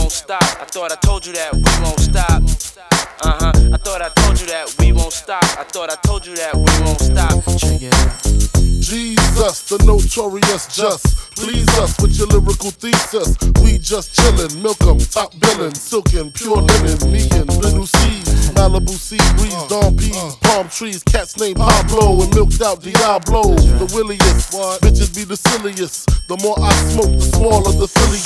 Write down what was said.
won't stop. I thought I told you that we won't stop. I thought I told you that we won't stop. I thought I told you that we won't stop. Check it out. Jesus, the notorious just. Please us with your lyrical thesis. We just chillin', milk 'em, top billin', silkin', pure linen, me and Little C's, Malibu sea breeze, dawn peas, palm trees, cats named Pablo and milked out Diablo. The williest, bitches be the silliest. The more I smoke, the smaller the Philly